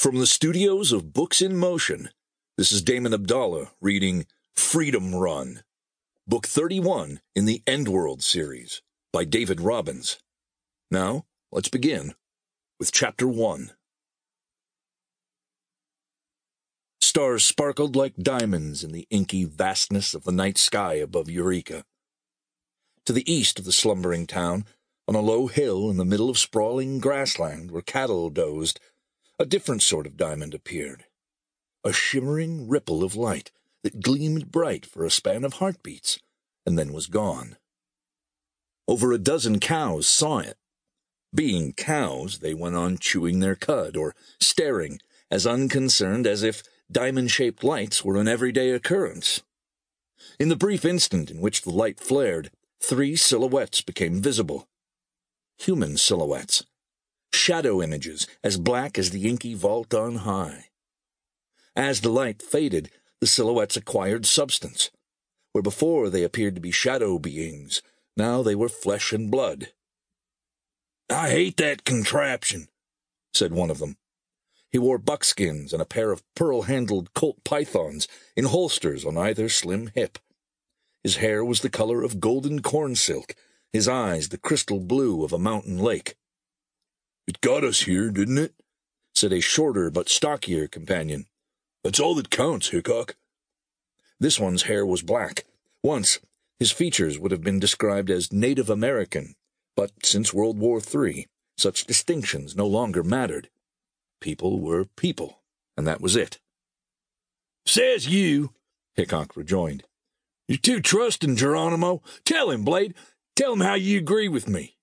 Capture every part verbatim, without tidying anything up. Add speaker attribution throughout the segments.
Speaker 1: From the studios of Books in Motion, this is Damon Abdallah reading Freedom Run, Book thirty-one in the Endworld series by David Robbins. Now, let's begin with Chapter one. Stars sparkled like diamonds in the inky vastness of the night sky above Eureka. To the east of the slumbering town, on a low hill in the middle of sprawling grassland where cattle dozed, a different sort of diamond appeared, a shimmering ripple of light that gleamed bright for a span of heartbeats, and then was gone. Over a dozen cows saw it. Being cows, they went on chewing their cud or staring, as unconcerned as if diamond-shaped lights were an everyday occurrence. In the brief instant in which the light flared, three silhouettes became visible. Human silhouettes. Shadow images as black as the inky vault on high. As the light faded, the silhouettes acquired substance. Where before they appeared to be shadow beings, now they were flesh and blood. "I hate that contraption," said one of them. He wore buckskins and a pair of pearl-handled Colt pythons in holsters on either slim hip. His hair was the color of golden corn silk, his eyes the crystal blue of a mountain lake. "It got us here, didn't it?" said a shorter but stockier companion. "That's all that counts, Hickok." This one's hair was black. Once, his features would have been described as Native American, but since World War Three, such distinctions no longer mattered. People were people, and that was it. "Says you," Hickok rejoined. "You're too trusting, Geronimo. Tell him, Blade. Tell him how you agree with me."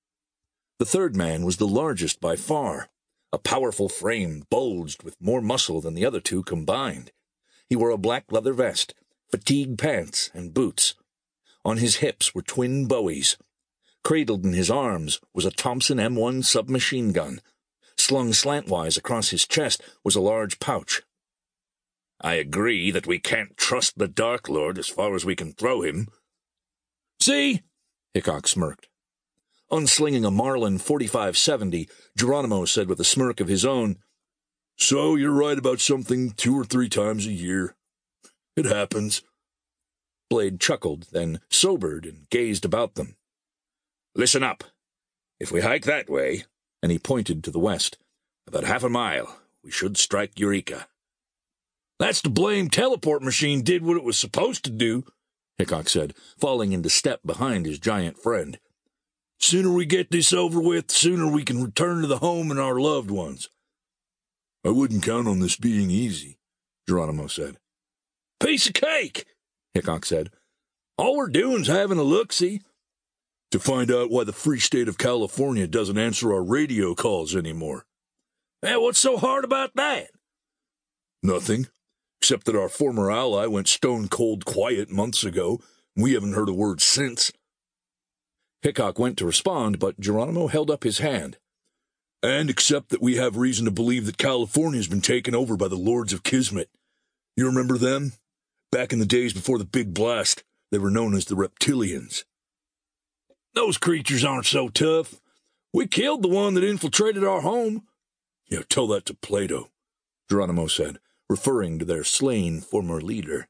Speaker 1: The third man was the largest by far. A powerful frame bulged with more muscle than the other two combined. He wore a black leather vest, fatigue pants, and boots. On his hips were twin bowies. Cradled in his arms was a Thompson M one submachine gun. Slung slantwise across his chest was a large pouch. "I agree that we can't trust the Dark Lord as far as we can throw him." "See?" Hickok smirked. Unslinging a Marlin forty-five seventy, Geronimo said with a smirk of his own, "So you're right about something two or three times a year. It happens." Blade chuckled, then sobered and gazed about them. "Listen up. If we hike that way," and he pointed to the west, "about half a mile, we should strike Eureka." "That's the blame teleport machine did what it was supposed to do," Hickok said, falling into step behind his giant friend. "Sooner we get this over with, sooner we can return to the home and our loved ones." "I wouldn't count on this being easy," Geronimo said. "Piece of cake," Hickok said. "All we're doing's having a look-see." "To find out why the free state of California doesn't answer our radio calls anymore." "Hey, what's so hard about that?" "Nothing, except that our former ally went stone-cold quiet months ago, and we haven't heard a word since." Hickok went to respond, but Geronimo held up his hand. "And except that we have reason to believe that California's been taken over by the Lords of Kismet. You remember them? Back in the days before the Big Blast, they were known as the Reptilians." "Those creatures aren't so tough. We killed the one that infiltrated our home." "Yeah, tell that to Plato," Geronimo said, referring to their slain former leader.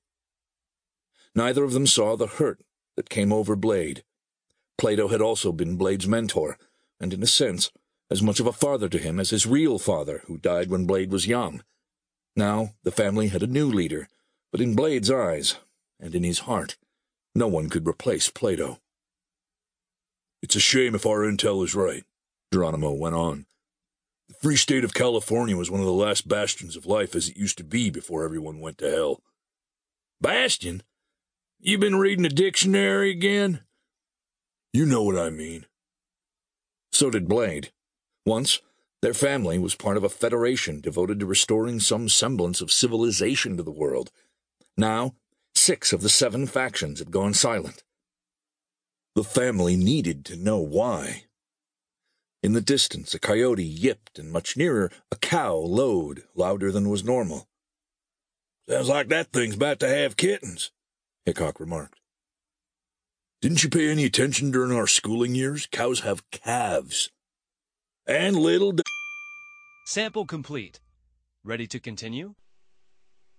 Speaker 1: Neither of them saw the hurt that came over Blade. Plato had also been Blade's mentor, and in a sense, as much of a father to him as his real father, who died when Blade was young. Now the family had a new leader, but in Blade's eyes, and in his heart, no one could replace Plato. "It's a shame if our intel is right," Geronimo went on. "The free state of California was one of the last bastions of life as it used to be before everyone went to hell." "Bastion? You been reading a dictionary again?" "You know what I mean." So did Blade. Once, their family was part of a federation devoted to restoring some semblance of civilization to the world. Now, six of the seven factions had gone silent. The family needed to know why. In the distance, a coyote yipped, and much nearer, a cow lowed, louder than was normal. "Sounds like that thing's about to have kittens," Hickok remarked. "Didn't you pay any attention during our schooling years? Cows have calves." "And little d—"
Speaker 2: Sample complete. Ready to continue?